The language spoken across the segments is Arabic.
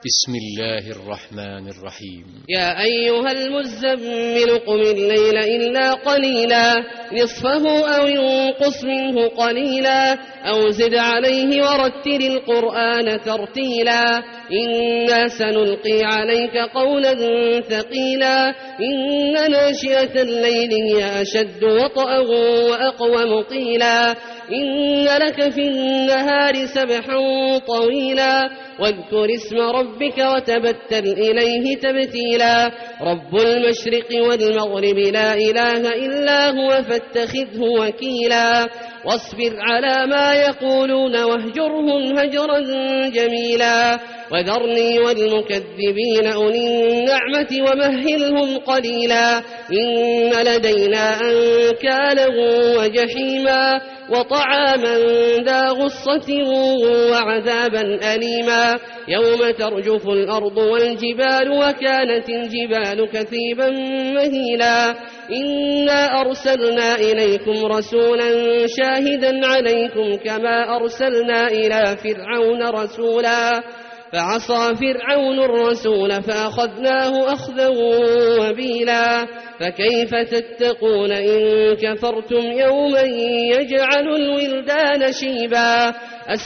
بسم الله الرحمن الرحيم. يا أيها المزمل قم الليل إلا قليلا نصفه أو ينقص منه قليلا أو زد عليه ورتل القرآن ترتيلا إنا سنلقي عليك قولا ثقيلا إن ناشئة الليل هي أشد وطئا وأقوم قيلا إن لك في النهار سبحا طويلا واذكر اسم ربك وتبتل إليه تبتيلا رب المشرق والمغرب لا إله إلا هو فاتخذه وكيلا واصبر على ما يقولون واهجرهم هجرا جميلا وذرني والمكذبين أولي النعمة ومهلهم قليلا إن لدينا أنكالا وجحيما وطعاما ذا غصة وعذابا أليما يوم ترجف الأرض والجبال وكانت الجبال كثيبا مهيلا إنا أرسلنا إليكم رسولا شاهدا عليكم كما أرسلنا إلى فرعون رسولا فعصى فرعون الرسول فأخذناه أخذا وبيلا فكيف تتقون إن كفرتم يوما يجعل الولدان شيبا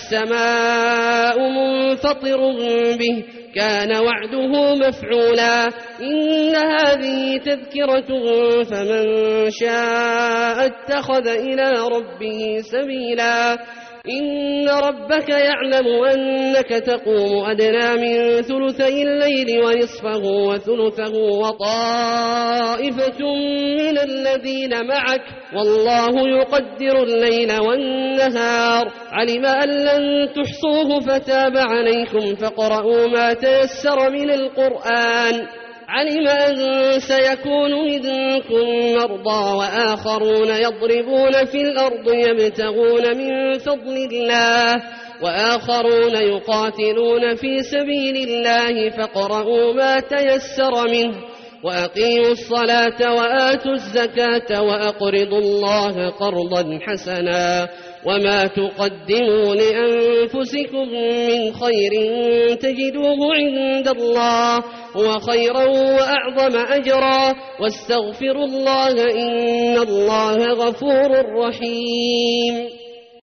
السماء منفطر به كان وعده مفعولا إن هذه تذكرة فمن شاء اتخذ إلى ربه سبيلا إن ربك يعلم أنك تقوم أدنى من ثلثي الليل ونصفه وثلثه وطائفة من الذين معك والله يقدر الليل والنهار علم أن لن تحصوه فتاب عليكم فاقرؤوا ما تيسر من القرآن علم أن سيكون منكم مرضى وآخرون يضربون في الأرض يبتغون من فضل الله وآخرون يقاتلون في سبيل الله فاقرؤوا ما تيسر منه وأقيموا الصلاة وآتوا الزكاة وأقرضوا الله قرضا حسنا وما تقدموا لأنفسكم من خير تجدوه عند الله هو خيرا وأعظم أجرا واستغفروا الله إن الله غفور رحيم.